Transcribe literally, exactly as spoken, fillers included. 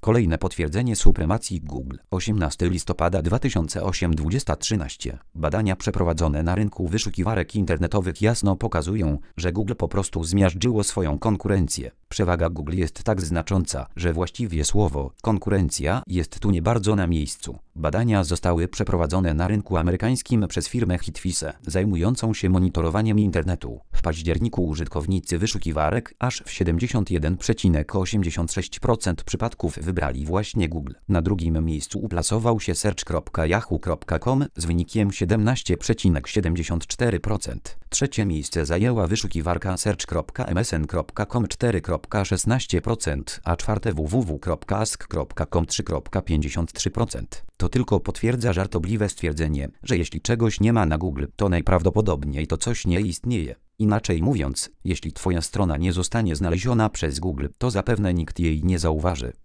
Kolejne potwierdzenie supremacji Google. osiemnastego listopada dwa tysiące ósmego dwudziesta trzynaście. Badania przeprowadzone na rynku wyszukiwarek internetowych jasno pokazują, że Google po prostu zmiażdżyło swoją konkurencję. Przewaga Google jest tak znacząca, że właściwie słowo konkurencja jest tu nie bardzo na miejscu. Badania zostały przeprowadzone na rynku amerykańskim przez firmę Hitfise, zajmującą się monitorowaniem internetu. W październiku użytkownicy wyszukiwarek aż w siedemdziesiąt jeden przecinek osiemdziesiąt sześć procent przypadków wybrali właśnie Google. Na drugim miejscu uplasował się search kropka yahoo kropka com z wynikiem siedemnaście przecinek siedemdziesiąt cztery procent. Trzecie miejsce zajęła wyszukiwarka search kropka m s n kropka com cztery przecinek szesnaście procent, a czwarte www kropka ask kropka com trzy przecinek pięćdziesiąt trzy procent. To tylko potwierdza żartobliwe stwierdzenie, że jeśli czegoś nie ma na Google, to najprawdopodobniej to coś nie istnieje. Inaczej mówiąc, jeśli Twoja strona nie zostanie znaleziona przez Google, to zapewne nikt jej nie zauważy.